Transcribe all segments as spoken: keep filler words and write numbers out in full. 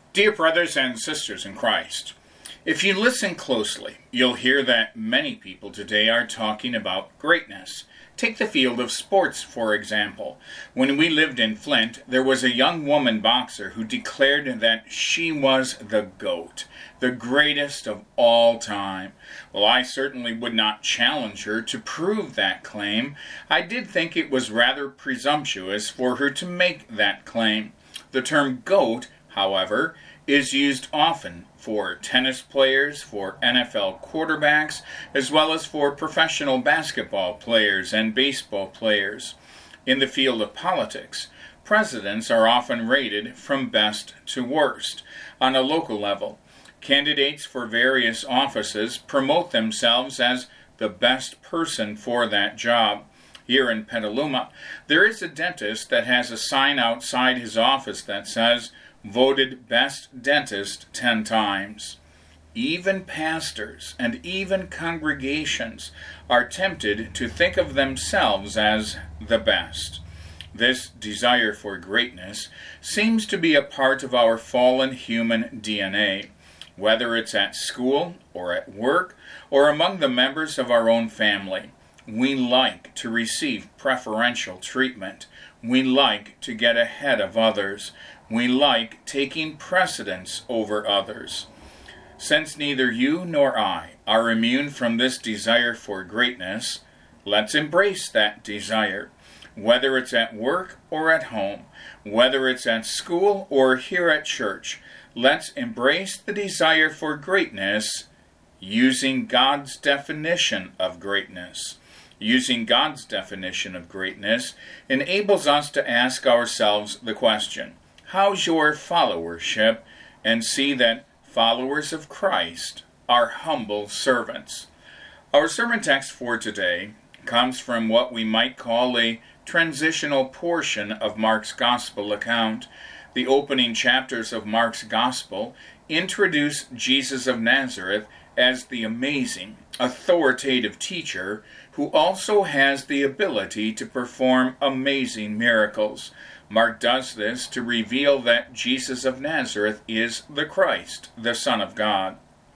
Dear brothers and sisters in Christ, if you listen closely, you'll hear that many people today are talking about greatness. Take the field of sports, for example. When we lived in Flint, there was a young woman boxer who declared that she was the GOAT, the greatest of all time. Well, I certainly would not challenge her to prove that claim. I did think it was rather presumptuous for her to make that claim. The term GOAT, however, is used often for tennis players, for N F L quarterbacks, as well as for professional basketball players and baseball players. In the field of politics, presidents are often rated from best to worst. On a local level, candidates for various offices promote themselves as the best person for that job. Here in Petaluma, there is a dentist that has a sign outside his office that says, "Voted best dentist ten times. Even pastors and even congregations are tempted to think of themselves as the best. This desire for greatness seems to be a part of our fallen human D N A, whether it's at school or at work or among the members of our own family. We like to receive preferential treatment. We like to get ahead of others. We like taking precedence over others. Since neither you nor I are immune from this desire for greatness, let's embrace that desire, whether it's at work or at home, whether it's at school or here at church. Let's embrace the desire for greatness using God's definition of greatness. Using God's definition of greatness enables us to ask ourselves the question, how's your followership? And see that followers of Christ are humble servants. Our sermon text for today comes from what we might call a transitional portion of Mark's Gospel account. The opening chapters of Mark's Gospel introduce Jesus of Nazareth as the amazing, authoritative teacher who also has the ability to perform amazing miracles. Mark does this to reveal that Jesus of Nazareth is the Christ, the Son of God.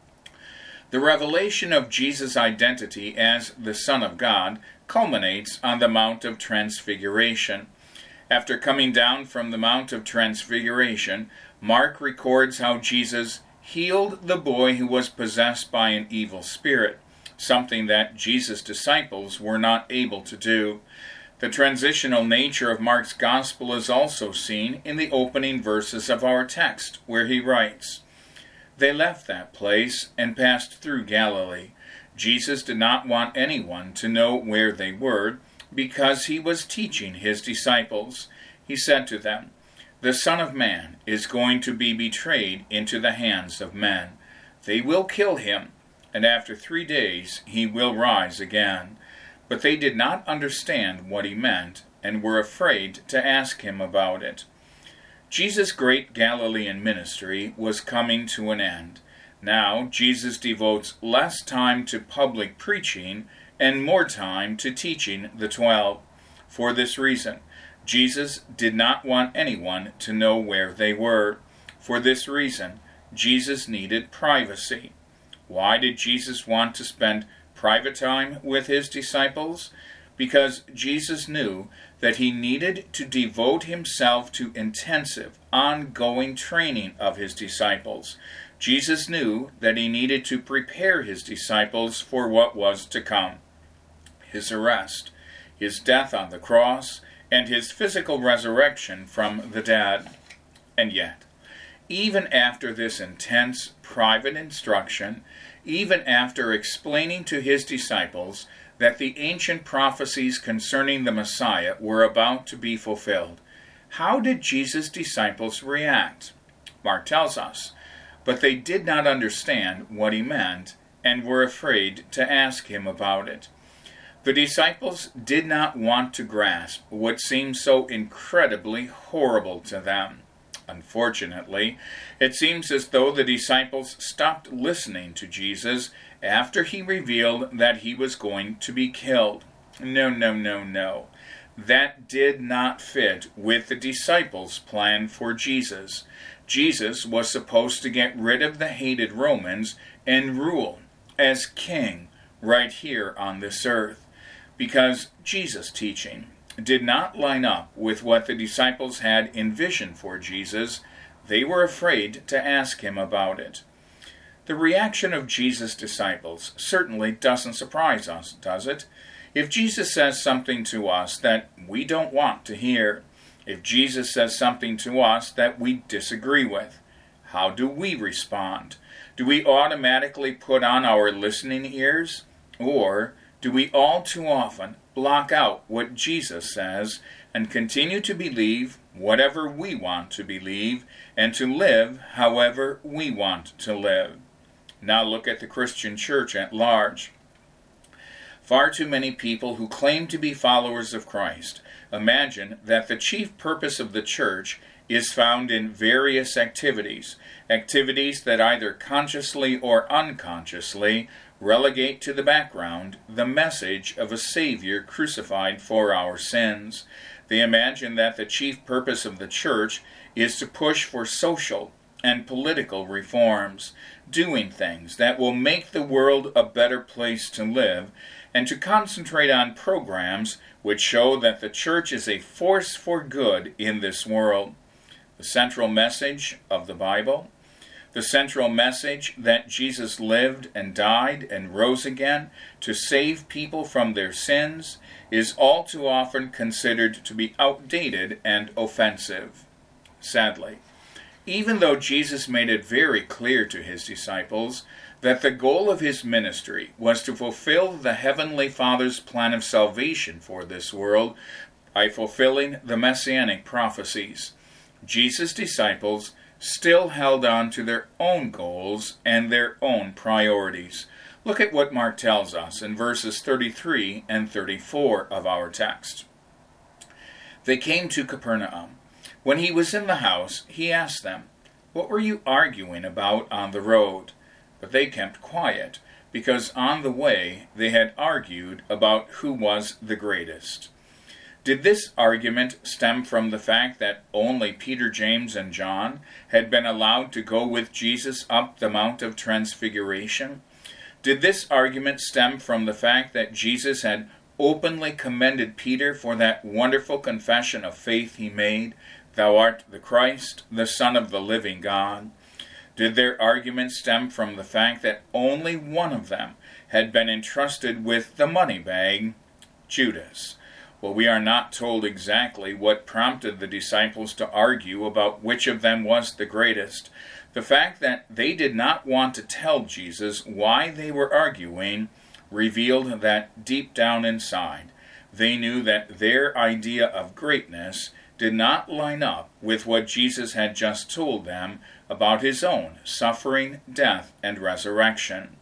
The revelation of Jesus' identity as the Son of God culminates on the Mount of Transfiguration. After coming down from the Mount of Transfiguration, Mark records how Jesus healed the boy who was possessed by an evil spirit, something that Jesus' disciples were not able to do. The transitional nature of Mark's Gospel is also seen in the opening verses of our text, where he writes, "They left that place and passed through Galilee. Jesus did not want anyone to know where they were, because he was teaching his disciples. He said to them, 'The Son of Man is going to be betrayed into the hands of men. They will kill him, and after three days he will rise again.' But they did not understand what he meant, and were afraid to ask him about it." Jesus' great Galilean ministry was coming to an end. Now Jesus devotes less time to public preaching and more time to teaching the twelve. For this reason, Jesus did not want anyone to know where they were. For this reason, Jesus needed privacy. Why did Jesus want to spend private time with his disciples? Because Jesus knew that he needed to devote himself to intensive, ongoing training of his disciples. Jesus knew that he needed to prepare his disciples for what was to come: his arrest, his death on the cross, and his physical resurrection from the dead. And yet, even after this intense private instruction, even after explaining to his disciples that the ancient prophecies concerning the Messiah were about to be fulfilled, how did Jesus' disciples react? Mark tells us, but they did not understand what he meant and were afraid to ask him about it. The disciples did not want to grasp what seemed so incredibly horrible to them. Unfortunately, it seems as though the disciples stopped listening to Jesus after he revealed that he was going to be killed. No, no, no, no. That did not fit with the disciples' plan for Jesus. Jesus was supposed to get rid of the hated Romans and rule as king right here on this earth, because Jesus' teaching did not line up with what the disciples had envisioned for Jesus. They were afraid to ask him about it. The reaction of Jesus' disciples certainly doesn't surprise us, does it? If Jesus says something to us that we don't want to hear, if Jesus says something to us that we disagree with, how do we respond? Do we automatically put on our listening ears? Or do we all too often block out what Jesus says and continue to believe whatever we want to believe and to live however we want to live? Now look at the Christian church at large. Far too many people who claim to be followers of Christ imagine that the chief purpose of the church is found in various activities, activities that either consciously or unconsciously relegate to the background the message of a Savior crucified for our sins. They imagine that the chief purpose of the church is to push for social and political reforms, doing things that will make the world a better place to live, and to concentrate on programs which show that the church is a force for good in this world. The central message of the Bible, the central message that Jesus lived and died and rose again to save people from their sins, is all too often considered to be outdated and offensive. Sadly, even though Jesus made it very clear to his disciples that the goal of his ministry was to fulfill the Heavenly Father's plan of salvation for this world by fulfilling the Messianic prophecies, Jesus' disciples still held on to their own goals and their own priorities. Look at what Mark tells us in verses thirty-three and thirty-four of our text. They came to Capernaum. When he was in the house, he asked them, "What were you arguing about on the road?" But they kept quiet, because on the way they had argued about who was the greatest. Did this argument stem from the fact that only Peter, James, and John had been allowed to go with Jesus up the Mount of Transfiguration? Did this argument stem from the fact that Jesus had openly commended Peter for that wonderful confession of faith he made, "Thou art the Christ, the Son of the living God"? Did their argument stem from the fact that only one of them had been entrusted with the money bag, Judas? Well, we are not told exactly what prompted the disciples to argue about which of them was the greatest. The fact that they did not want to tell Jesus why they were arguing revealed that deep down inside, they knew that their idea of greatness did not line up with what Jesus had just told them about his own suffering, death, and resurrection.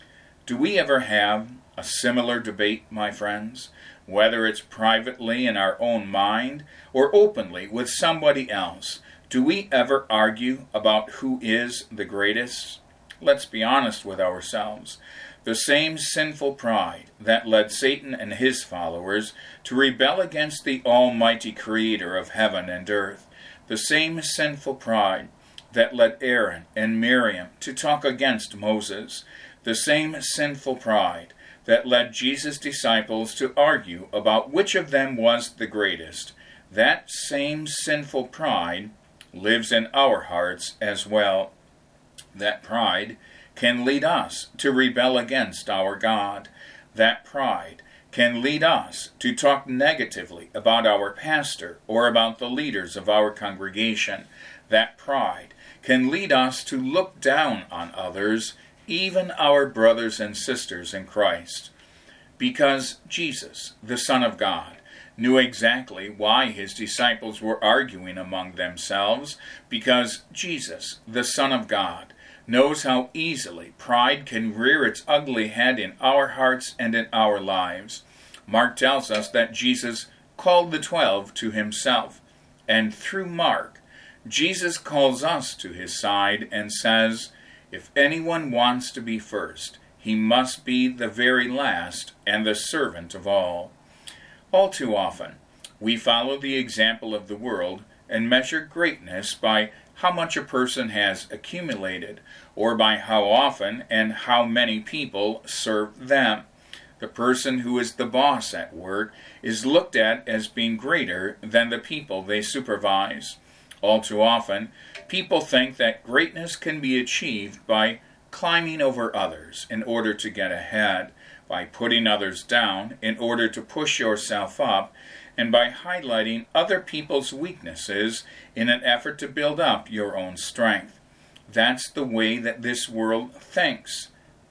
Do we ever have a similar debate, my friends? Whether it's privately in our own mind or openly with somebody else, do we ever argue about who is the greatest? Let's be honest with ourselves. The same sinful pride that led Satan and his followers to rebel against the Almighty Creator of heaven and earth, the same sinful pride that led Aaron and Miriam to talk against Moses, the same sinful pride that led Jesus' disciples to argue about which of them was the greatest, that same sinful pride lives in our hearts as well. That pride can lead us to rebel against our God. That pride can lead us to talk negatively about our pastor or about the leaders of our congregation. That pride can lead us to look down on others, even our brothers and sisters in Christ. Because Jesus, the Son of God, knew exactly why his disciples were arguing among themselves, because Jesus, the Son of God, knows how easily pride can rear its ugly head in our hearts and in our lives. Mark tells us that Jesus called the twelve to himself, and through Mark, Jesus calls us to his side and says, "If anyone wants to be first, he must be the very last and the servant of all." All too often, we follow the example of the world and measure greatness by how much a person has accumulated, or by how often and how many people serve them. The person who is the boss at work is looked at as being greater than the people they supervise. All too often, people think that greatness can be achieved by climbing over others in order to get ahead, by putting others down in order to push yourself up, and by highlighting other people's weaknesses in an effort to build up your own strength. That's the way that this world thinks.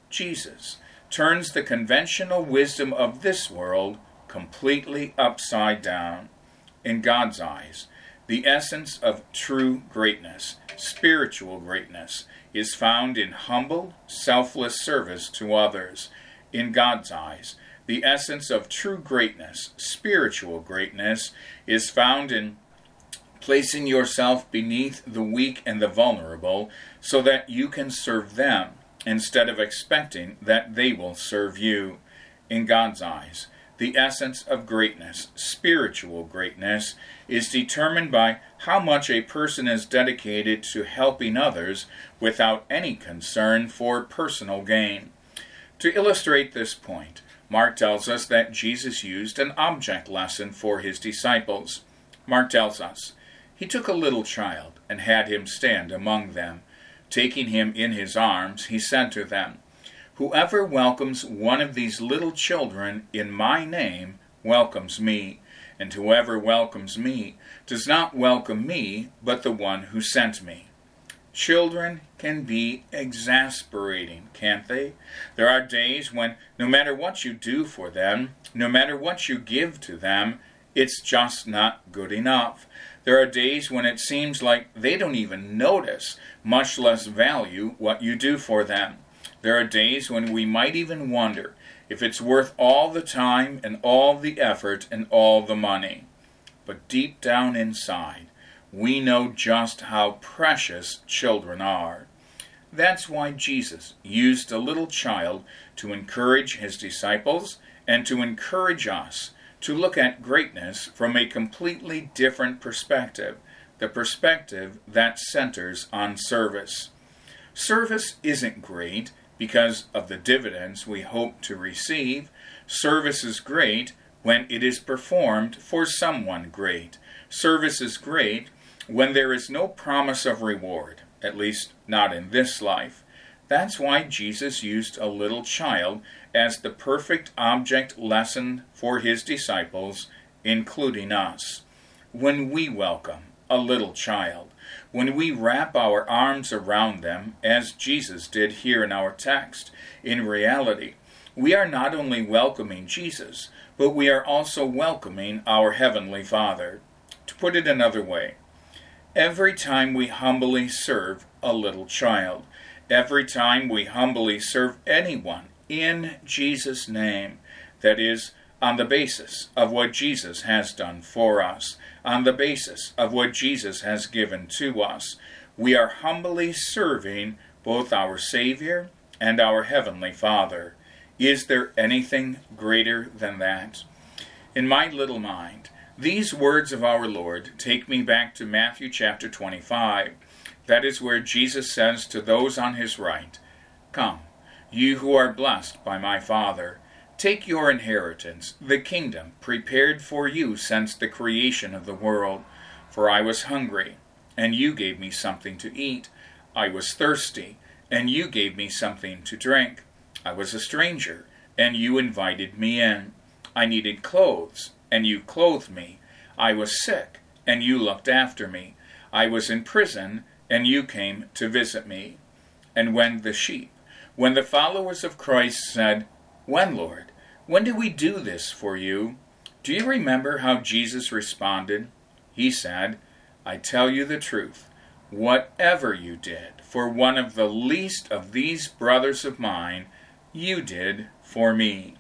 Jesus turns the conventional wisdom of this world completely upside down. In God's eyes, the essence of true greatness, spiritual greatness, is found in humble, selfless service to others. In God's eyes, the essence of true greatness, spiritual greatness, is found in placing yourself beneath the weak and the vulnerable so that you can serve them instead of expecting that they will serve you. In God's eyes, the essence of greatness, spiritual greatness, is determined by how much a person is dedicated to helping others without any concern for personal gain. To illustrate this point, Mark tells us that Jesus used an object lesson for his disciples. Mark tells us, "He took a little child and had him stand among them. Taking him in his arms, he said to them, 'Whoever welcomes one of these little children in my name welcomes me, and whoever welcomes me does not welcome me, but the one who sent me.'" Children can be exasperating, can't they? There are days when no matter what you do for them, no matter what you give to them, it's just not good enough. There are days when it seems like they don't even notice, much less value what you do for them. There are days when we might even wonder if it's worth all the time and all the effort and all the money. But deep down inside, we know just how precious children are. That's why Jesus used a little child to encourage his disciples and to encourage us to look at greatness from a completely different perspective, the perspective that centers on service. Service isn't great because of the dividends we hope to receive. Service is great when it is performed for someone great. Service is great when there is no promise of reward, at least not in this life. That's why Jesus used a little child as the perfect object lesson for his disciples, including us. When we welcome a little child, when we wrap our arms around them, as Jesus did here in our text, in reality, we are not only welcoming Jesus, but we are also welcoming our Heavenly Father. To put it another way, every time we humbly serve a little child, every time we humbly serve anyone in Jesus' name, that is, on the basis of what Jesus has done for us, on the basis of what Jesus has given to us, we are humbly serving both our Savior and our Heavenly Father. Is there anything greater than that? In my little mind, these words of our Lord take me back to Matthew chapter twenty-five. That is where Jesus says to those on his right, "Come, you who are blessed by my Father, take your inheritance, the kingdom prepared for you since the creation of the world. For I was hungry, and you gave me something to eat. I was thirsty, and you gave me something to drink. I was a stranger, and you invited me in. I needed clothes, and you clothed me. I was sick, and you looked after me. I was in prison, and you came to visit me." And when the sheep, when the followers of Christ said, "When, Lord? When did we do this for you?" Do you remember how Jesus responded? He said, "I tell you the truth. Whatever you did for one of the least of these brothers of mine, you did for me."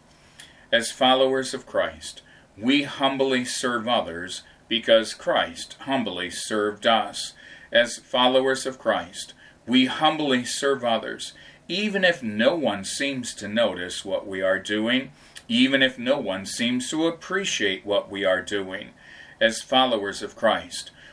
As followers of Christ, we humbly serve others because Christ humbly served us. As followers of Christ, we humbly serve others, even if no one seems to notice what we are doing, even if no one seems to appreciate what we are doing. As followers of Christ,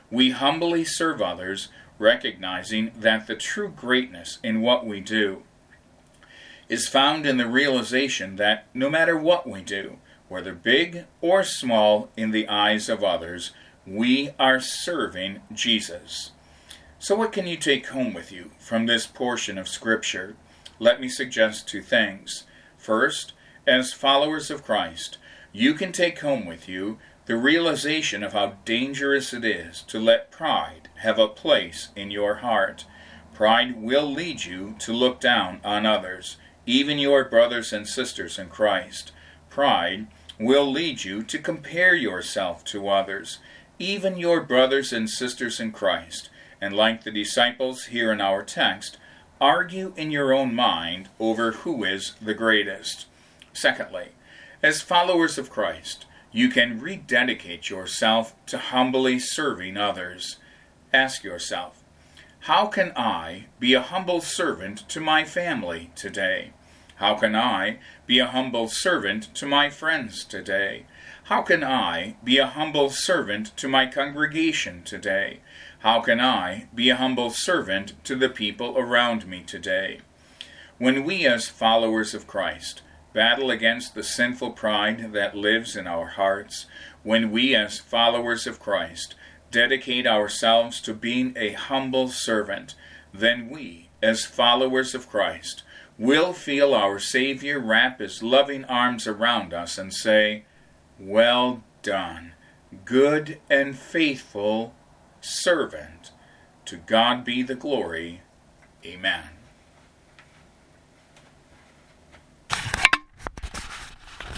We humbly serve others, recognizing that the true greatness in what we do is found in the realization that no matter what we do, whether big or small in the eyes of others, we are serving Jesus. So what can you take home with you from this portion of Scripture? Let me suggest two things. First, as followers of Christ, you can take home with you the realization of how dangerous it is to let pride have a place in your heart. Pride will lead you to look down on others, even your brothers and sisters in Christ. Pride will lead you to compare yourself to others, even your brothers and sisters in Christ, and like the disciples here in our text, argue in your own mind over who is the greatest. Secondly, as followers of Christ, you can rededicate yourself to humbly serving others. Ask yourself, how can I be a humble servant to my family today? How can I be a humble servant to my friends today? How can I be a humble servant to my congregation today? How can I be a humble servant to the people around me today? When we as followers of Christ battle against the sinful pride that lives in our hearts, when we as followers of Christ dedicate ourselves to being a humble servant, then we as followers of Christ will feel our Savior wrap his loving arms around us and say, "Well done, good and faithful servant. To God be the glory." Amen.